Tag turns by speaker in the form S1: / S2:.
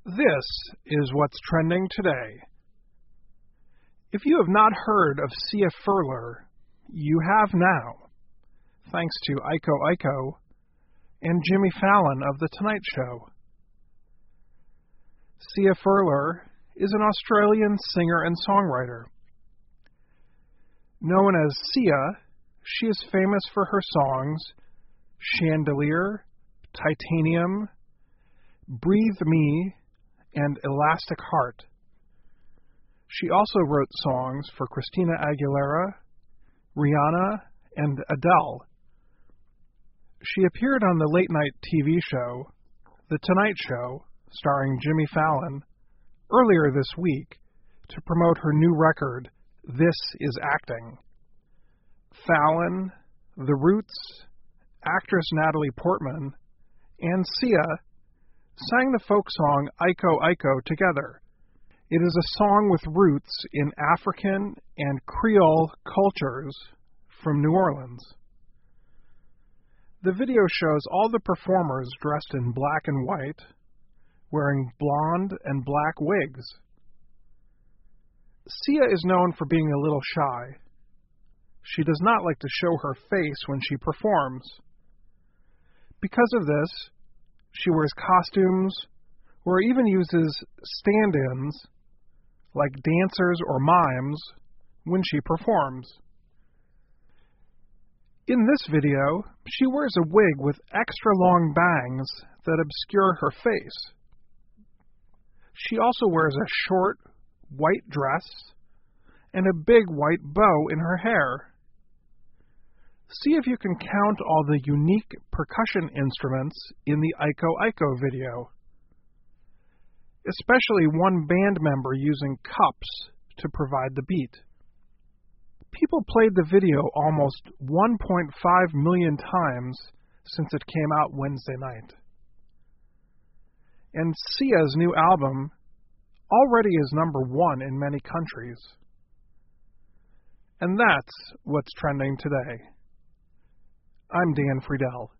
S1: This is what's trending today. If you have not heard of Sia Furler, you have now, thanks to Iko Iko and Jimmy Fallon of The Tonight Show. Sia Furler is an Australian singer and songwriter. Known as Sia, she is famous for her songs Chandelier, Titanium, Breathe Me, and Elastic Heart. She also wrote songs for Christina Aguilera, Rihanna, and Adele. She appeared on the late-night TV show, The Tonight Show, starring Jimmy Fallon, earlier this week to promote her new record, This Is Acting. Fallon, The Roots, actress Natalie Portman, and Sia sang the folk song Iko Iko together. It is a song with roots in African and Creole cultures from New Orleans. The video shows all the performers dressed in black and white, wearing blonde and black wigs. Sia is known for being a little shy. She does not like to show her face when she performs. Because of this, she wears costumes or even uses stand-ins like dancers or mimes when she performs. In this video, she wears a wig with extra long bangs that obscure her face. She also wears a short, white dress and a big white bow in her hair. See if you can count all the unique percussion instruments in the Iko Iko video, especially one band member using cups to provide the beat. People played the video almost 1.5 million times since it came out Wednesday night. And Sia's new album already is #1 in many countries. And that's what's trending today. I'm Dan Friedel.